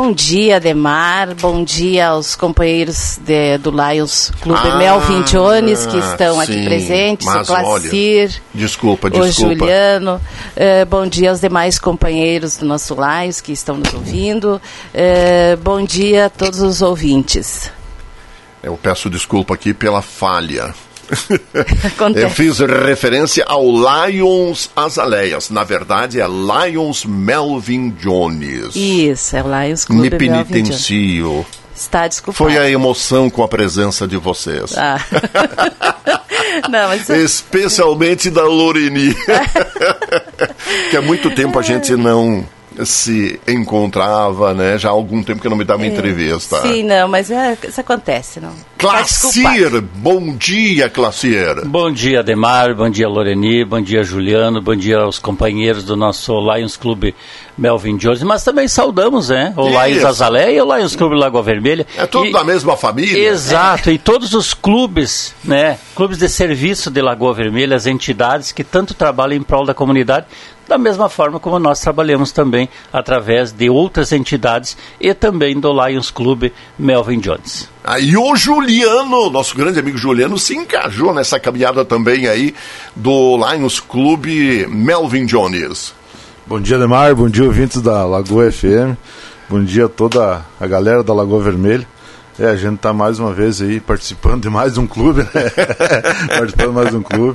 Bom dia, Ademar. Bom dia aos companheiros do Lions Clube Melvin Jones, que estão aqui presentes. Mas, o Placir, desculpa. o Juliano. Bom dia aos demais companheiros do nosso Lions que estão nos ouvindo. Bom dia a todos os ouvintes. Eu peço desculpa aqui pela falha. Eu fiz referência ao Lions Azaleias. Na verdade, é Lions Melvin Jones. Isso, é o Lions Clube Me penitencio. Está desculpado. Foi a emoção com a presença de vocês. Não, mas... Especialmente da Loreni. Que há muito tempo a gente não se encontrava, né? Já há algum tempo que eu não me dava uma entrevista. Sim, não, mas isso acontece, não. Placir, bom dia, Placir. Bom dia, Ademar, bom dia, Loreni, bom dia, Juliano, bom dia aos companheiros do nosso Lions Clube Melvin Jones, mas também saudamos, né? O Lions Azaleia e o Lions Clube Lagoa Vermelha. É tudo da mesma família. Exato, e todos os clubes, né? Clubes de serviço de Lagoa Vermelha, as entidades que tanto trabalham em prol da comunidade, da mesma forma como nós trabalhamos também através de outras entidades e também do Lions Clube Melvin Jones. E o Juliano, nosso grande amigo Juliano, se engajou nessa caminhada também aí do Lions Clube Melvin Jones. Bom dia, Ademar, bom dia, ouvintes da Lagoa FM, bom dia a toda a galera da Lagoa Vermelha. A gente está mais uma vez aí participando de mais um clube, né? Participando de mais um clube.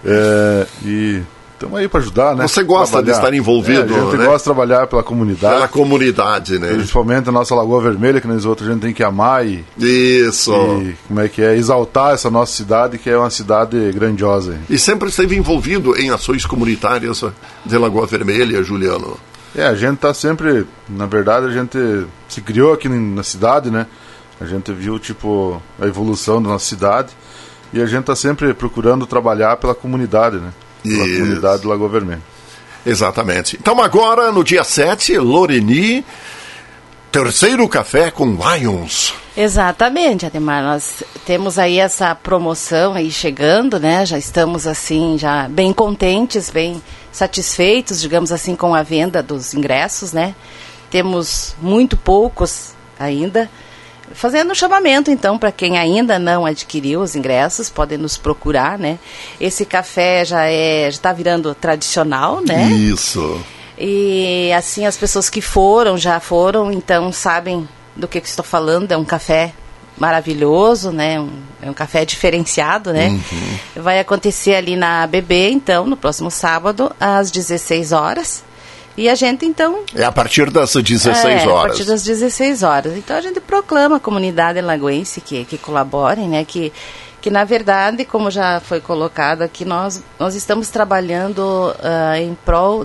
E estamos aí para ajudar, né? Você gosta de estar envolvido, a gente gosta de trabalhar pela comunidade. Pela comunidade, né? Principalmente a nossa Lagoa Vermelha, que nós outros a gente tem que amar e como é que é, exaltar essa nossa cidade, que é uma cidade grandiosa. E sempre esteve envolvido em ações comunitárias de Lagoa Vermelha, Juliano? A gente está sempre, na verdade, a gente se criou aqui na cidade, né? A gente viu, a evolução da nossa cidade e a gente está sempre procurando trabalhar pela comunidade, né? Pela comunidade do Lagoa Vermelha. Exatamente. Então agora, no dia 7, Loreni, terceiro café com Lions. Exatamente, Ademar. Nós temos aí essa promoção aí chegando, né? Já estamos assim, já bem contentes, bem satisfeitos, digamos assim, com a venda dos ingressos, né? Temos muito poucos ainda. Fazendo um chamamento, então, para quem ainda não adquiriu os ingressos, podem nos procurar, né? Esse café já está virando tradicional, né? Isso. E, assim, as pessoas que já foram, então, sabem do que estou falando. É um café maravilhoso, né? É um café diferenciado, né? Uhum. Vai acontecer ali na ABB, então, no próximo sábado, às 16 horas. E a gente, então... É a partir das 16 horas. A partir das 16 horas. Então, a gente proclama a comunidade lagoense que colaborem, né? Que na verdade, como já foi colocado aqui, nós estamos trabalhando em prol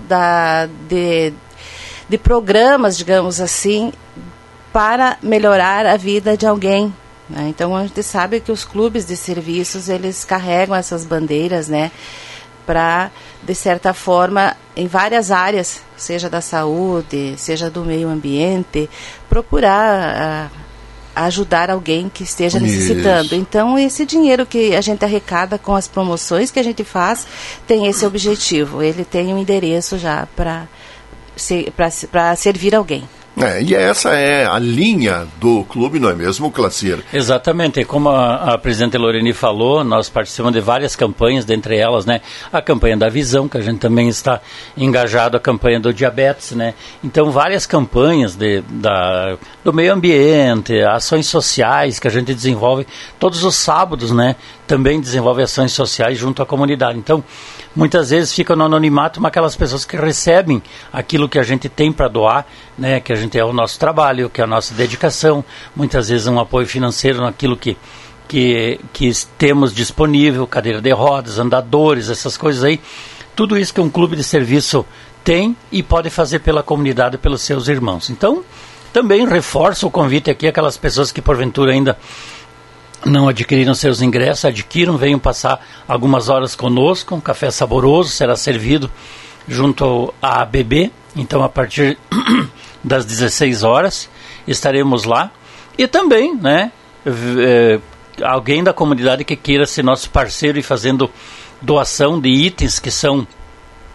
de programas, digamos assim, para melhorar a vida de alguém. Né? Então, a gente sabe que os clubes de serviços, eles carregam essas bandeiras, né? Para, de certa forma, em várias áreas, seja da saúde, seja do meio ambiente, procurar ajudar alguém que esteja necessitando. Isso. Então, esse dinheiro que a gente arrecada com as promoções que a gente faz, tem esse objetivo. Ele tem um endereço já para servir alguém. E essa é a linha do clube, não é mesmo, Placir? Exatamente, como a presidente Loreni falou, nós participamos de várias campanhas, dentre elas, né, a campanha da visão, que a gente também está engajado, a campanha do diabetes, né, então várias campanhas do meio ambiente, ações sociais que a gente desenvolve todos os sábados, né, também desenvolve ações sociais junto à comunidade. Então, muitas vezes fica no anonimato, mas aquelas pessoas que recebem aquilo que a gente tem para doar, né, que a gente é o nosso trabalho, que é a nossa dedicação, muitas vezes um apoio financeiro naquilo que temos disponível, cadeira de rodas, andadores, essas coisas aí, tudo isso que um clube de serviço tem e pode fazer pela comunidade, pelos seus irmãos. Então, também reforço o convite aqui àquelas pessoas que porventura ainda não adquiriram seus ingressos, adquiram, venham passar algumas horas conosco, um café saboroso será servido junto à ABB, então a partir das 16 horas estaremos lá, e também, né, alguém da comunidade que queira ser nosso parceiro e fazendo doação de itens que são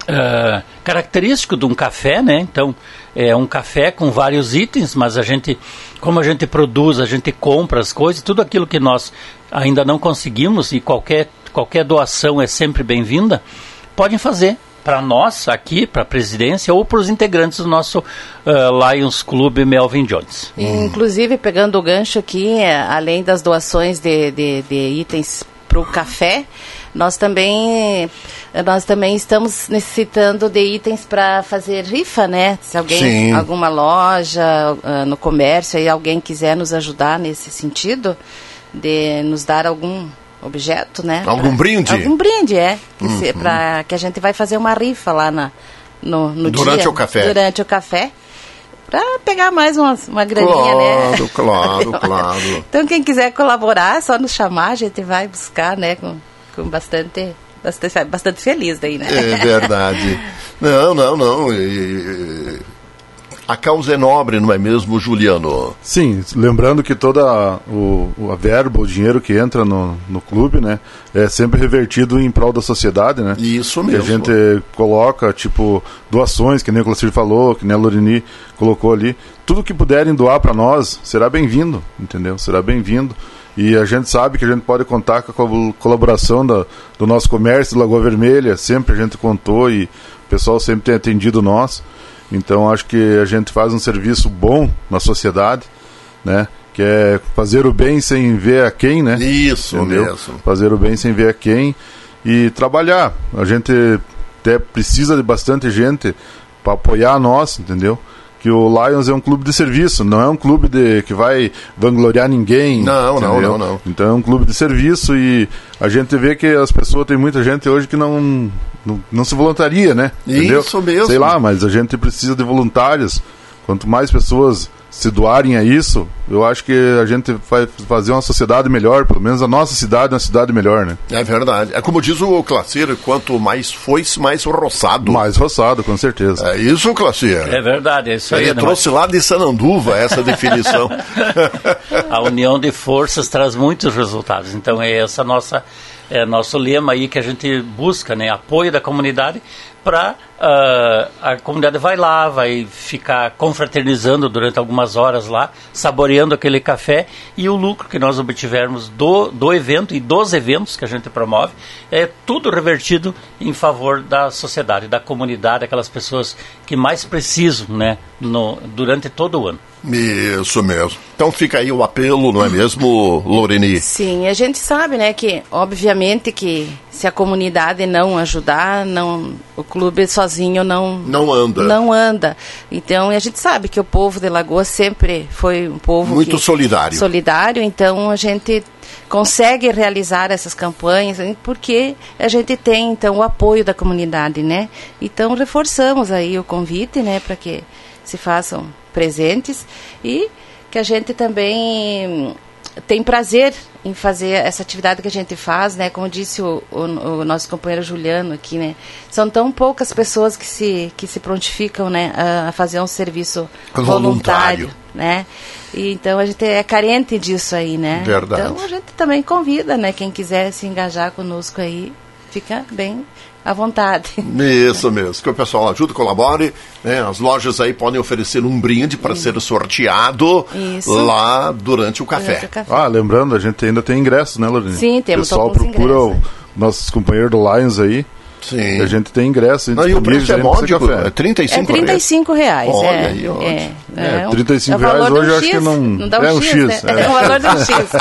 característico de um café, né? Então, é um café com vários itens, mas como a gente produz, a gente compra as coisas, tudo aquilo que nós ainda não conseguimos, e qualquer doação é sempre bem-vinda, podem fazer para nós aqui, para a presidência, ou para os integrantes do nosso Lions Club Melvin Jones. Inclusive, pegando o gancho aqui, além das doações de itens para o café, nós também estamos necessitando de itens para fazer rifa, né? Se alguém, alguma loja, no comércio, aí alguém quiser nos ajudar nesse sentido, de nos dar algum objeto, né? Algum brinde? Algum brinde, para que a gente vai fazer uma rifa lá no durante dia, o café. Durante o café. Para pegar mais uma graninha, né? Claro. Então, quem quiser colaborar, é só nos chamar, a gente vai buscar, né? Com bastante feliz daí, né? É verdade. Não. A causa é nobre, não é mesmo, Juliano? Sim, lembrando que toda a verba, o dinheiro que entra no clube, né, é sempre revertido em prol da sociedade, né? Isso mesmo. E a gente coloca, doações, que nem o Cláudio falou, que nem a Loreni colocou ali. Tudo que puderem doar para nós será bem-vindo, entendeu? Será bem-vindo. E a gente sabe que a gente pode contar com a colaboração do nosso comércio, do Lagoa Vermelha, sempre a gente contou e o pessoal sempre tem atendido nós. Então acho que a gente faz um serviço bom na sociedade, né? Que é fazer o bem sem ver a quem, né? Isso, entendeu? Mesmo. Fazer o bem sem ver a quem e trabalhar. A gente até precisa de bastante gente para apoiar nós, entendeu? Que o Lions é um clube de serviço, não é um clube que vai vangloriar ninguém. Não. Então é um clube de serviço e a gente vê que as pessoas, tem muita gente hoje que não se voluntaria, né? Entendeu? Isso mesmo. Sei lá, mas a gente precisa de voluntários. Quanto mais pessoas se doarem a isso, eu acho que a gente vai fazer uma sociedade melhor, pelo menos a nossa cidade é uma cidade melhor, né? É verdade. É como diz o Clacir, quanto mais foice, mais roçado. Mais roçado, com certeza. É isso, Clacir. É verdade, é isso aí. Ele trouxe lá de Sananduva essa definição. A união de forças traz muitos resultados. Então é essa nosso lema aí que a gente busca, né? Apoio da comunidade para a comunidade vai ficar confraternizando durante algumas horas lá, saboreando aquele café, e o lucro que nós obtivermos do evento e dos eventos que a gente promove é tudo revertido em favor da sociedade, da comunidade, aquelas pessoas que mais precisam, né, durante todo o ano. Isso mesmo. Então fica aí o apelo, não é mesmo, Loreni? Sim, a gente sabe, né, que obviamente que se a comunidade não ajudar, o clube sozinho não anda. Então, a gente sabe que o povo de Lagoa sempre foi um povo muito solidário. Então a gente consegue realizar essas campanhas porque a gente tem, então, o apoio da comunidade, né? Então, reforçamos aí o convite, né, para que se façam presentes e que a gente também tem prazer em fazer essa atividade que a gente faz, né? Como disse o nosso companheiro Juliano aqui, né? São tão poucas pessoas que se prontificam, né, a fazer um serviço voluntário, né? E então a gente é carente disso aí, né? Verdade. Então a gente também convida, né? Quem quiser se engajar conosco aí, fica bem à vontade. Isso mesmo, que o pessoal ajude, colabore, né? As lojas aí podem oferecer um brinde para ser sorteado lá durante o café. Lembrando, a gente ainda tem ingressos, né, Lorena? Sim, temos alguns ingressos. O pessoal procura nossos companheiros do Lions aí. Sim. A gente tem ingresso. E o preço é módico, é R$35. R$35. Olha aí, R$35 hoje eu acho que não dá um X. Né? É o valor de um X.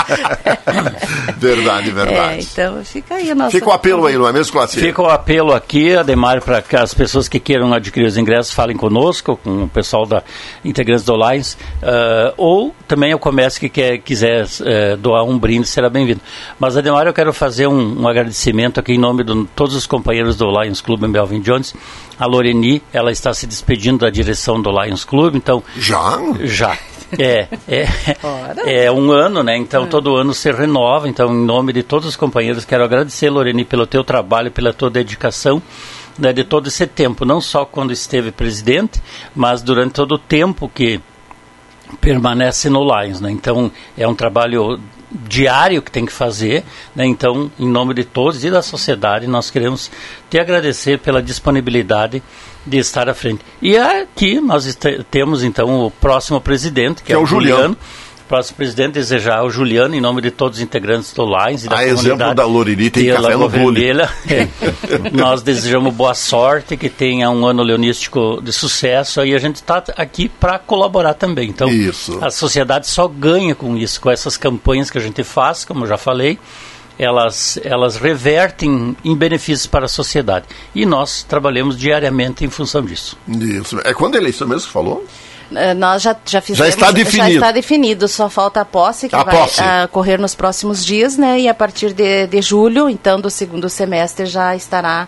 Verdade. Então fica aí o nosso... Fica o apelo aí, não é mesmo, Cláudio? Fica o apelo aqui, Ademar, para que as pessoas que queiram adquirir os ingressos falem conosco, com o pessoal da integrantes do Lions, ou também o comércio que quiser doar um brinde, será bem-vindo. Mas, Ademar, eu quero fazer um agradecimento aqui em nome de todos os companheiros do Lions Club Melvin Jones. A Loreni, ela está se despedindo da direção do Lions Club, então... Já. É um ano, né? Então todo ano se renova. Então, em nome de todos os companheiros, quero agradecer, Loreni, pelo teu trabalho, pela tua dedicação, né, de todo esse tempo, não só quando esteve presidente, mas durante todo o tempo que permanece no Lions, né? Então é um trabalho diário que tem que fazer, né? Então, em nome de todos e da sociedade, nós queremos te agradecer pela disponibilidade de estar à frente. E aqui nós temos, então, o próximo presidente, que é o Juliano. Próximo presidente, desejar ao Juliano, em nome de todos os integrantes do Lions e da comunidade. A exemplo da Loriri, tem café no bule. Nós desejamos boa sorte, que tenha um ano leonístico de sucesso, aí a gente está aqui para colaborar também. Então, a sociedade só ganha com isso, com essas campanhas que a gente faz, como eu já falei, elas revertem em benefícios para a sociedade. E nós trabalhamos diariamente em função disso. Isso. É quando a eleição mesmo que falou? Nós já fizemos, já está definido, só falta a posse, que vai ocorrer nos próximos dias, né? E a partir de julho, então, do segundo semestre, já estará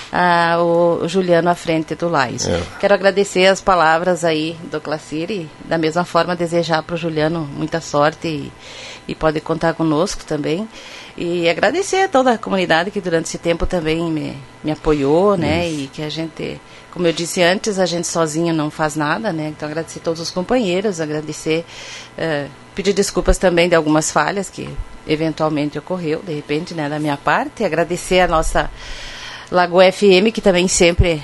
o Juliano à frente do Lions. Quero agradecer as palavras aí do Clacir e, da mesma forma, desejar para o Juliano muita sorte e pode contar conosco também. E agradecer a toda a comunidade que durante esse tempo também me apoiou, né? E que a gente, como eu disse antes, a gente sozinho não faz nada, né? Então agradecer a todos os companheiros, agradecer, pedir desculpas também de algumas falhas que eventualmente ocorreu, de repente, né, da minha parte. Agradecer a nossa Lagoa FM, que também sempre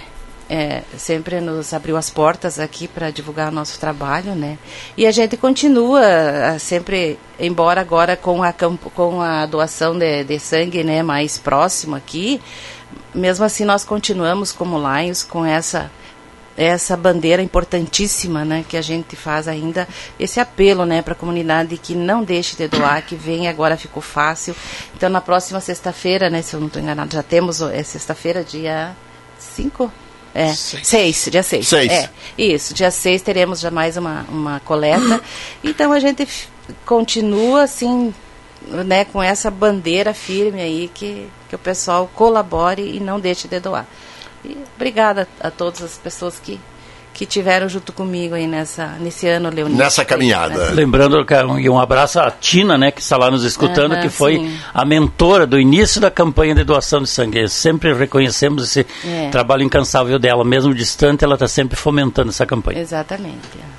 nos abriu as portas aqui para divulgar o nosso trabalho, né? E a gente continua sempre, embora agora com a doação de sangue, né, mais próximo aqui, mesmo assim nós continuamos como Lions com essa bandeira importantíssima, né, que a gente faz ainda, esse apelo, né, para a comunidade que não deixe de doar, que vem, agora ficou fácil. Então na próxima sexta-feira, né, se eu não estou enganado, já temos, sexta-feira, dia 5? 6, dia 6. Isso, dia 6 teremos já mais uma coleta. Então a gente continua assim, né, com essa bandeira firme aí, que o pessoal colabore e não deixe de doar. E obrigada a todas as pessoas que tiveram junto comigo aí nesse ano leonístico. Nessa caminhada. Lembrando que um abraço à Tina, né, que está lá nos escutando, que foi a mentora do início da campanha de doação de sangue. Sempre reconhecemos esse trabalho incansável dela, mesmo distante, ela está sempre fomentando essa campanha. Exatamente.